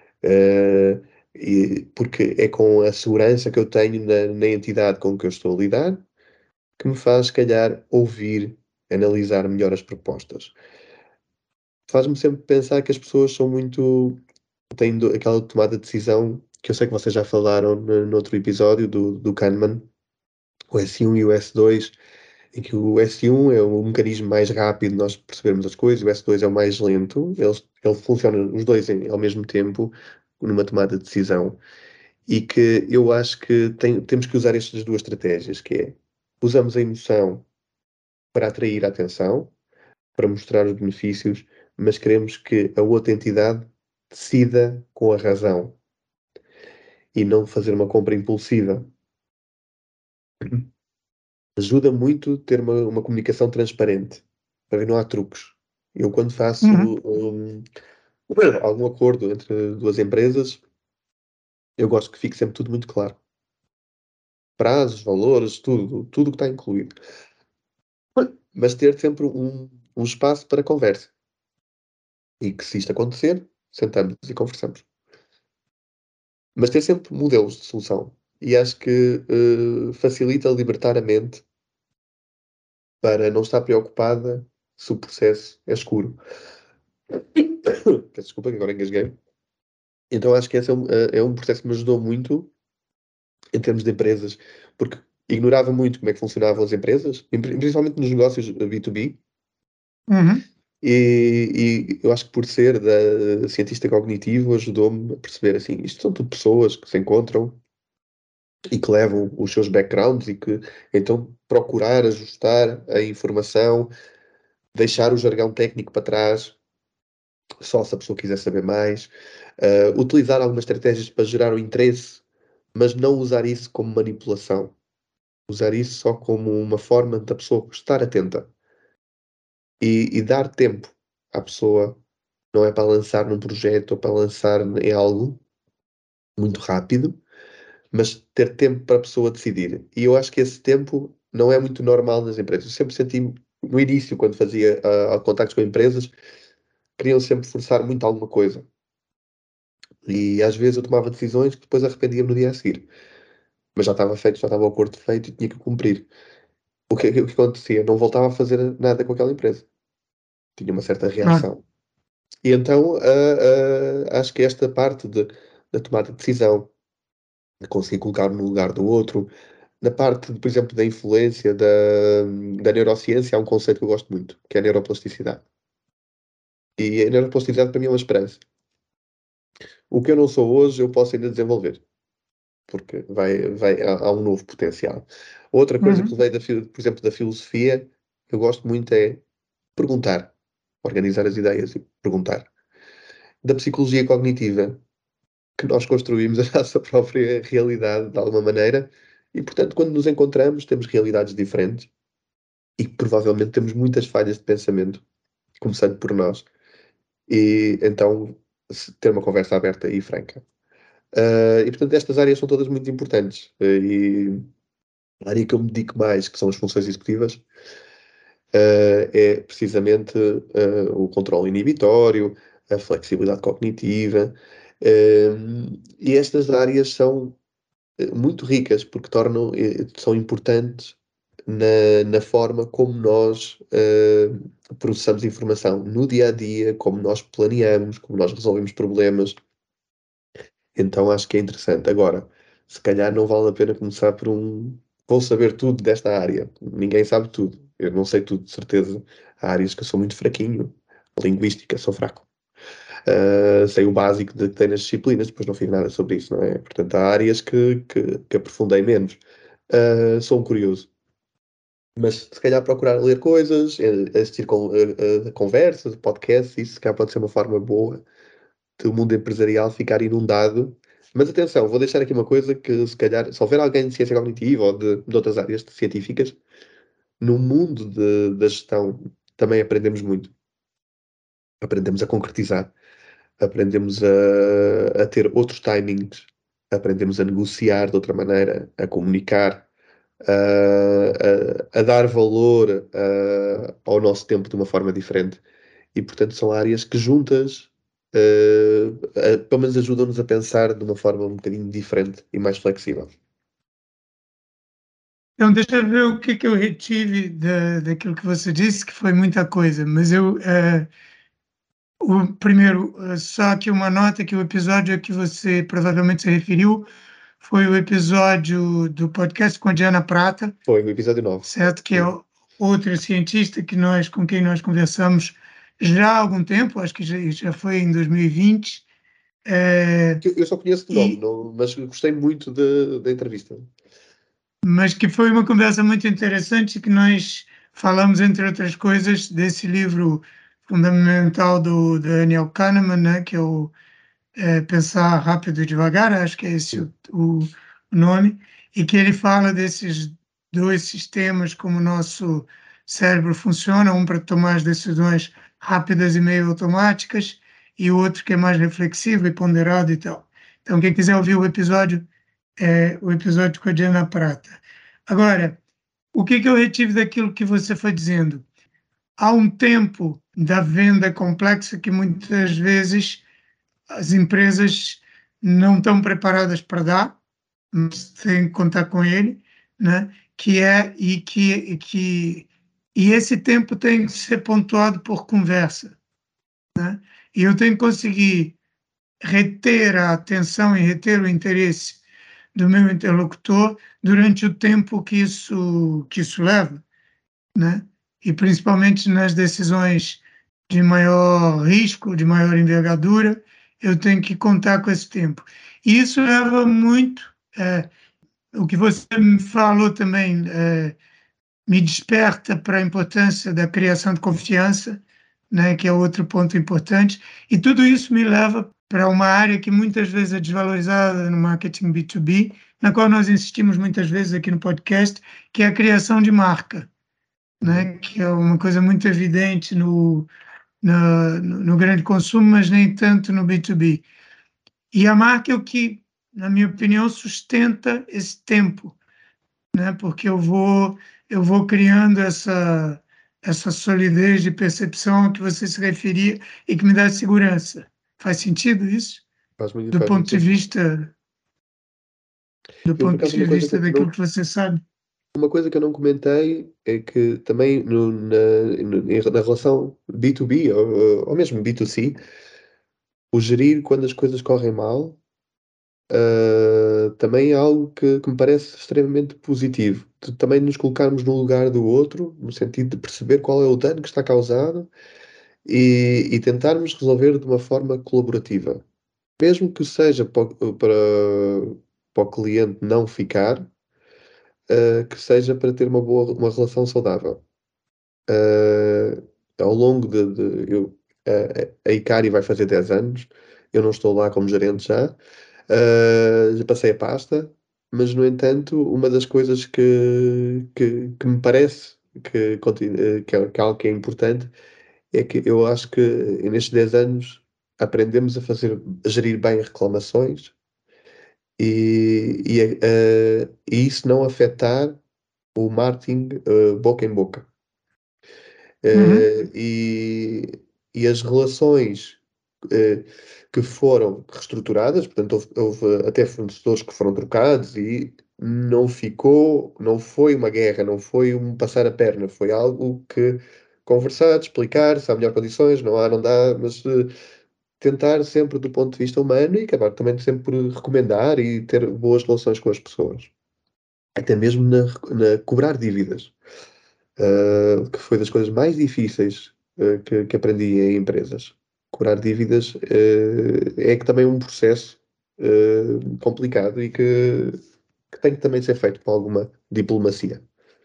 Porque é com a segurança que eu tenho na entidade com que eu estou a lidar que me faz, se calhar, ouvir, analisar melhor as propostas. Faz-me sempre pensar que as pessoas são muito têm aquela tomada de decisão que eu sei que vocês já falaram no outro episódio do Kahneman, o S1 e o S2, em que o S1 é o mecanismo mais rápido de nós percebermos as coisas, o S2 é o mais lento, ele funciona os dois ao mesmo tempo, numa tomada de decisão, e que eu acho que temos que usar estas duas estratégias, que é, usamos a emoção para atrair a atenção, para mostrar os benefícios, mas queremos que a outra entidade decida com a razão e não fazer uma compra impulsiva. Ajuda muito ter uma comunicação transparente, para ver não há truques. Eu, quando faço Uhum. algum acordo entre duas empresas, eu gosto que fique sempre tudo muito claro. Prazos, valores, tudo que está incluído. Mas ter sempre um espaço para conversa. E que, se isto acontecer, sentamos e conversamos. Mas ter sempre modelos de solução. E acho que facilita libertar a mente para não estar preocupada se o processo é escuro. Peço desculpa que agora engasguei. Então acho que esse é um processo que me ajudou muito em termos de empresas, porque ignorava muito como é que funcionavam as empresas, principalmente nos negócios B2B, Uhum. e eu acho que por ser da cientista cognitivo ajudou-me a perceber assim, isto são tudo pessoas que se encontram e que levam os seus backgrounds e que então procurar ajustar a informação, deixar o jargão técnico para trás, só se a pessoa quiser saber mais, utilizar algumas estratégias para gerar o interesse, mas não usar isso como manipulação. Usar isso só como uma forma da pessoa estar atenta e dar tempo à pessoa, não é para lançar num projeto ou para lançar em algo muito rápido, mas ter tempo para a pessoa decidir. E eu acho que esse tempo não é muito normal nas empresas. Eu sempre senti, no início, quando fazia contactos com empresas, queriam sempre forçar muito alguma coisa. E às vezes eu tomava decisões que depois arrependia-me no dia a seguir. Mas já estava feito, já estava o acordo feito e tinha que cumprir. O que acontecia? Não voltava a fazer nada com aquela empresa. Tinha uma certa Claro. reação. E então acho que esta parte da tomada de decisão, de conseguir colocar no lugar do outro, na parte, por exemplo, da influência da neurociência, há um conceito que eu gosto muito, que é a neuroplasticidade. E a neuroplasticidade para mim é uma esperança. O que eu não sou hoje, eu posso ainda desenvolver, porque há um novo potencial. Outra coisa que Uhum. levei, por exemplo, da filosofia, que eu gosto muito é perguntar, organizar as ideias e perguntar. Da psicologia cognitiva, que nós construímos a nossa própria realidade de alguma maneira, e portanto, quando nos encontramos, temos realidades diferentes e provavelmente temos muitas falhas de pensamento, começando por nós. E então, ter uma conversa aberta e franca. E portanto, estas áreas são todas muito importantes. E a área que eu me dedico mais, que são as funções executivas, é precisamente o controle inibitório, a flexibilidade cognitiva. E estas áreas são muito ricas porque são importantes na forma como nós processamos informação no dia a dia, como nós planeamos, como nós resolvemos problemas. Então acho que é interessante. Agora, se calhar não vale a pena começar por um. Vou saber tudo desta área. Ninguém sabe tudo. Eu não sei tudo, de certeza. Há áreas que eu sou muito fraquinho. Linguística, sou fraco. Sei o básico que tem nas disciplinas, depois não fiz nada sobre isso, não é? Portanto, há áreas que aprofundei menos. Sou um curioso. Mas se calhar procurar ler coisas, assistir a conversas, podcasts, isso se calhar pode ser uma forma boa do mundo empresarial ficar inundado. Mas atenção, vou deixar aqui uma coisa que se calhar, se houver alguém de ciência cognitiva ou de outras áreas científicas, no mundo da gestão também aprendemos muito. Aprendemos a concretizar, aprendemos a ter outros timings, aprendemos a negociar de outra maneira, a comunicar, a dar valor ao nosso tempo de uma forma diferente. E, portanto, são áreas que juntas, pelo menos ajudam-nos a pensar de uma forma um bocadinho diferente e mais flexível. Então, deixa eu ver o que é que eu retive daquilo que você disse, que foi muita coisa, mas primeiro, só aqui uma nota que o episódio a que você provavelmente se referiu foi o episódio do podcast com a Diana Prata, Foi o episódio 9. certo? Que é outra cientista com quem nós conversamos já há algum tempo, acho que já foi em 2020. Eu só conheço de nome, E, mas gostei muito da entrevista. mas que foi uma conversa muito interessante que nós falamos, entre outras coisas, desse livro fundamental do Daniel Kahneman, né, que é o Pensar Rápido e Devagar, acho que é esse o nome, e que ele fala desses dois sistemas, como o nosso cérebro funciona, um para tomar as decisões rápidas e meio automáticas, e o outro que é mais reflexivo e ponderado e tal. Então, quem quiser ouvir o episódio com a Diana Prata. Agora, o que eu retive daquilo que você foi dizendo? Há um tempo da venda complexa que muitas vezes as empresas não estão preparadas para dar, mas têm que contar com ele, né? Que é e esse tempo tem que ser pontuado por conversa, né? E eu tenho que conseguir reter a atenção e reter o interesse do meu interlocutor durante o tempo que isso leva, né? E principalmente nas decisões de maior risco, de maior envergadura, eu tenho que contar com esse tempo. E isso leva muito, o que você me falou também, me desperta para a importância da criação de confiança, né, que é outro ponto importante, e tudo isso me leva para uma área que muitas vezes é desvalorizada no marketing B2B, na qual nós insistimos muitas vezes aqui no podcast, que é a criação de marca, né, que é uma coisa muito evidente no grande consumo, mas nem tanto no B2B. E a marca é o que, na minha opinião, sustenta esse tempo, né, porque eu vou criando essa solidez de percepção a que você se referia e que me dá segurança. Faz sentido isso? Do Faz ponto muito de sentido. vista, do Eu, por ponto acaso, de vista daquilo que você sabe. uma coisa que eu não comentei é que também na relação B2B ou mesmo B2C, o gerir quando as coisas correm mal, também é algo que me parece extremamente positivo. Também nos colocarmos no lugar do outro, no sentido de perceber qual é o dano que está causado e tentarmos resolver de uma forma colaborativa. Mesmo que seja para o cliente não ficar, que seja para ter uma relação saudável. Ao longo a Icari vai fazer 10 anos, eu não estou lá como gerente já, já passei a pasta, mas no entanto, uma das coisas que me parece que é algo que é importante é que eu acho que nestes 10 anos aprendemos a gerir bem reclamações e isso não afetar o marketing boca em boca. Uhum, E as relações eh, que foram reestruturadas, portanto, houve até fornecedores que foram trocados e não foi uma guerra, não foi um passar a perna, foi algo que conversar, explicar se há melhores condições, não há, não dá, mas tentar sempre do ponto de vista humano e acabar também sempre por recomendar e ter boas relações com as pessoas. Até mesmo na cobrar dívidas, que foi das coisas mais difíceis que aprendi em empresas. Cobrar dívidas é que também é um processo complicado e que tem que também ser feito com alguma diplomacia.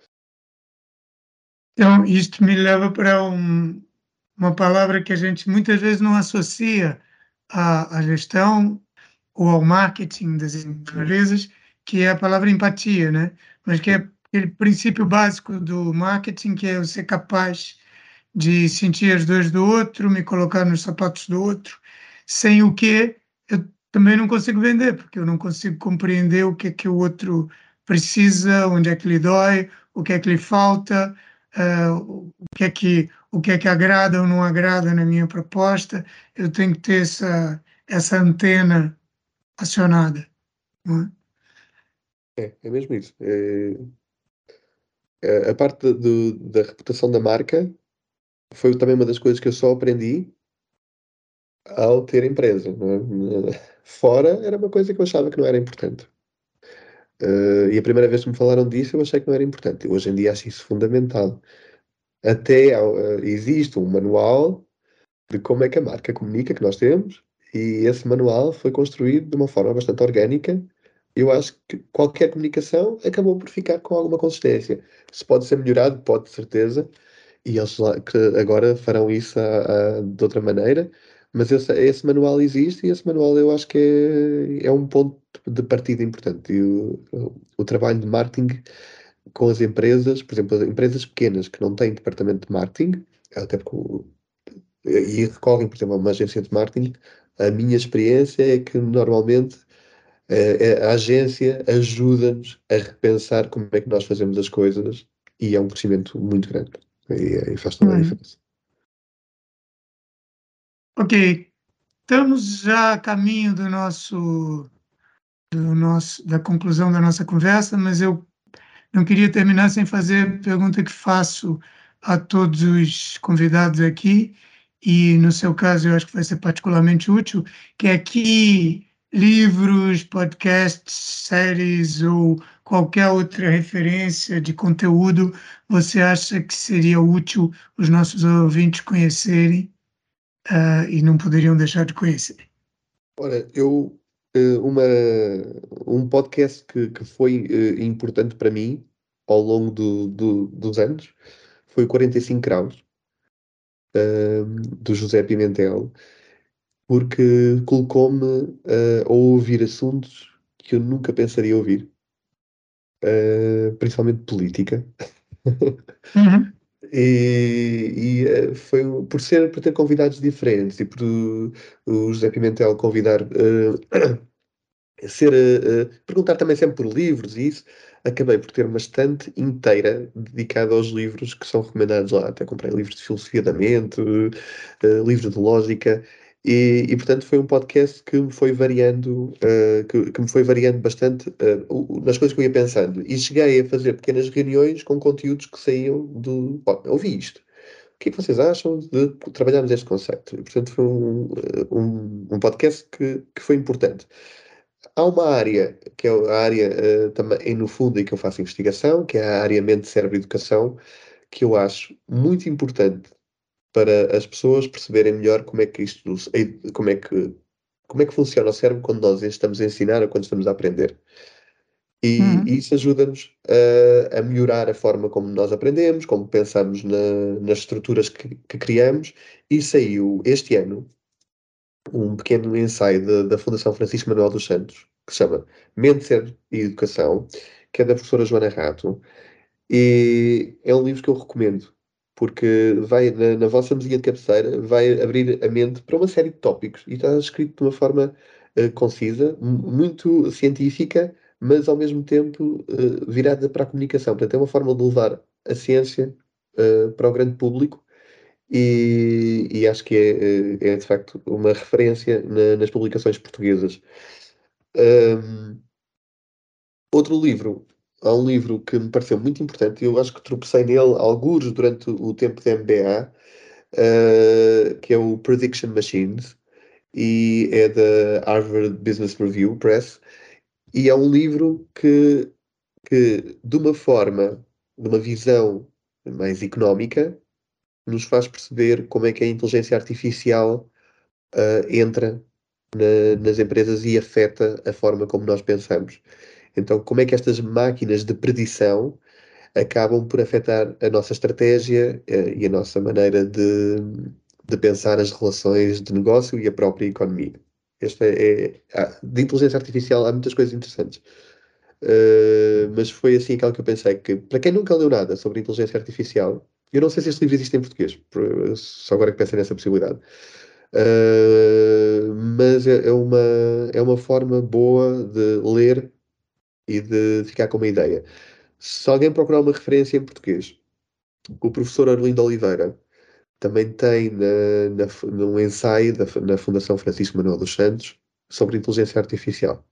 então, isto me leva para uma palavra que a gente muitas vezes não associa à gestão ou ao marketing das empresas, que é a palavra empatia, né? Mas que é aquele princípio básico do marketing, que é eu ser capaz de sentir as dores do outro, me colocar nos sapatos do outro, sem o que eu também não consigo vender, porque eu não consigo compreender o que é que o outro precisa, onde é que lhe dói, o que é que lhe falta, o que é que agrada ou não agrada na minha proposta. Eu tenho que ter essa antena acionada, não é? É mesmo isso. A parte da reputação da marca foi também uma das coisas que eu só aprendi ao ter empresa, não é? Fora era uma coisa que eu achava que não era importante. E a primeira vez que me falaram disso eu achei que não era importante. Hoje em dia acho isso fundamental. Existe um manual de como é que a marca comunica que nós temos e esse manual foi construído de uma forma bastante orgânica eu acho que qualquer comunicação acabou por ficar com alguma consistência. Se pode ser melhorado, pode, de certeza, e eles que agora farão isso de outra maneira, mas esse manual existe e esse manual eu acho que é um ponto de partida importante. E o trabalho de marketing com as empresas, por exemplo, as empresas pequenas que não têm departamento de marketing, até porque e recorrem, por exemplo, a uma agência de marketing, a minha experiência é que normalmente a agência ajuda-nos a repensar como é que nós fazemos as coisas e é um crescimento muito grande e faz toda a diferença. Ok, estamos já a caminho da conclusão da nossa conversa, mas eu não queria terminar sem fazer a pergunta que faço a todos os convidados aqui, e no seu caso eu acho que vai ser particularmente útil, que é que livros, podcasts, séries ou qualquer outra referência de conteúdo você acha que seria útil os nossos ouvintes conhecerem, e não poderiam deixar de conhecer? Ora, um podcast que foi importante para mim ao longo dos anos foi o 45 Graus, do José Pimentel, porque colocou-me a ouvir assuntos que eu nunca pensaria ouvir, principalmente política. Uhum. Por ter convidados diferentes e por o José Pimentel convidar perguntar também sempre por livros e isso, acabei por ter uma estante inteira dedicada aos livros que são recomendados lá. Até comprei livros de filosofia da mente, livros de lógica, portanto foi um podcast que me foi variando, que me foi variando bastante nas coisas que eu ia pensando. E cheguei a fazer pequenas reuniões com conteúdos que saíam do. Bom, ouvi isto. O que é que vocês acham de trabalharmos este conceito? E, portanto, foi um podcast que foi importante. Há uma área, que é a área também no fundo em que eu faço investigação, que é a área mente, cérebro e educação, que eu acho muito importante para as pessoas perceberem melhor como é que como é que funciona o cérebro quando nós estamos a ensinar ou quando estamos a aprender. E Uhum. isso ajuda-nos a melhorar a forma como nós aprendemos, como pensamos nas estruturas que criamos, e saiu este ano um pequeno ensaio da Fundação Francisco Manuel dos Santos, que se chama Mente, Cérebro e Educação, que é da professora Joana Rato, e é um livro que eu recomendo, porque vai, na vossa mesinha de cabeceira, vai abrir a mente para uma série de tópicos, e está escrito de uma forma concisa, muito científica, mas ao mesmo tempo virada para a comunicação. Portanto, é uma forma de levar a ciência para o grande público e acho que é de facto uma referência nas publicações portuguesas. Um, Outro livro, há um livro que me pareceu muito importante e eu acho que tropecei nele algures durante o tempo de MBA, que é o Prediction Machines, e é da Harvard Business Review Press, e é um livro que de uma visão mais económica, nos faz perceber como é que a inteligência artificial entra nas empresas e afeta a forma como nós pensamos. Então, como é que estas máquinas de predição acabam por afetar a nossa estratégia e a nossa maneira de pensar as relações de negócio e a própria economia? De inteligência artificial há muitas coisas interessantes. Mas foi assim aquela que eu pensei que, para quem nunca leu nada sobre inteligência artificial, eu não sei se este livro existe em português, só agora que pensei nessa possibilidade. Mas é uma forma boa de ler e de ficar com uma ideia. Se alguém procurar uma referência em português, o professor Arlindo Oliveira também tem num ensaio na Fundação Francisco Manuel dos Santos sobre inteligência artificial.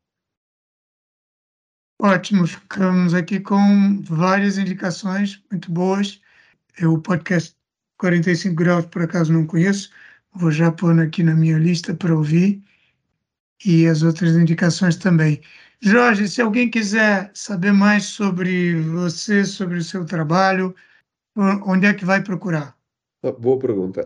Ótimo, ficamos aqui com várias indicações muito boas. O podcast 45 Graus, por acaso, não conheço, vou já pôr aqui na minha lista para ouvir, e as outras indicações também. Jorge, se alguém quiser saber mais sobre você, sobre o seu trabalho, onde é que vai procurar? Boa pergunta.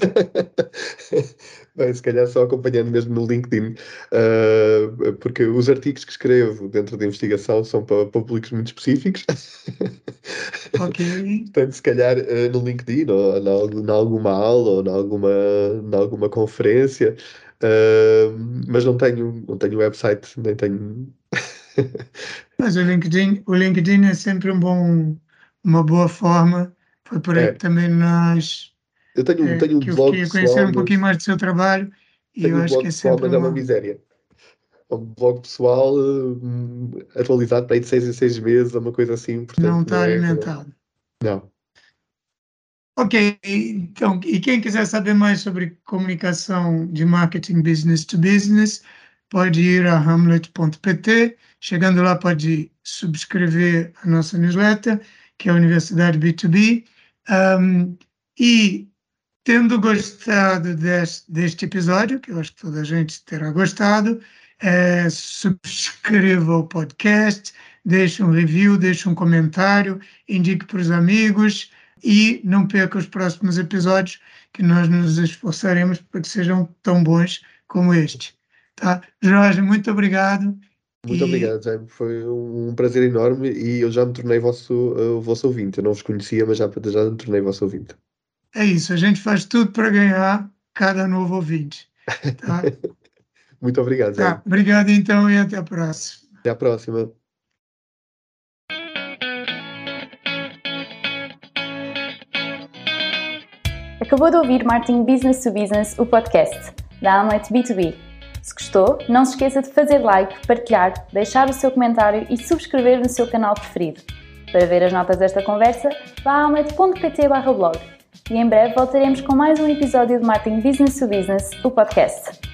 Bem, se calhar só acompanhando mesmo no LinkedIn, porque os artigos que escrevo dentro da investigação são para públicos muito específicos. Ok. Portanto, se calhar no LinkedIn, ou em alguma aula, ou em alguma conferência, mas não tenho website, nem tenho. Mas o LinkedIn é sempre uma boa forma. Foi por aí que É, também eu tenho um que eu blog fiquei a conhecer pessoal, um pouquinho mas mais do seu trabalho e eu tenho um acho que blog é pessoal, sempre mas é uma uma. miséria. É um blog pessoal atualizado para aí de 6 em 6 meses, uma coisa assim, Não portanto está não é. alimentado. Não. Ok, então, e quem quiser saber mais sobre comunicação de marketing business to business, pode ir a hamlet.pt. Chegando lá, pode subscrever a nossa newsletter, que é a Universidade B2B. E tendo gostado deste episódio, que eu acho que toda a gente terá gostado, subscreva o podcast, deixe um review, deixe um comentário, indique para os amigos e não perca os próximos episódios, que nós nos esforçaremos para que sejam tão bons como este. Tá? Jorge, muito obrigado Muito e obrigado, Jaime. Foi um prazer enorme e eu já me tornei vosso ouvinte. Eu não vos conhecia, mas já me tornei vosso ouvinte. é isso, a gente faz tudo para ganhar cada novo ouvinte. Tá? Muito obrigado, Jaime. Tá, obrigado então e até a próxima. Até à próxima. Acabou de ouvir Marketing Business to Business, o podcast da Hamlet B2B. Se gostou, não se esqueça de fazer like, partilhar, deixar o seu comentário e subscrever no seu canal preferido. Para ver as notas desta conversa, vá a hamlet.pt/blog. E em breve voltaremos com mais um episódio de Marketing Business to Business, o podcast.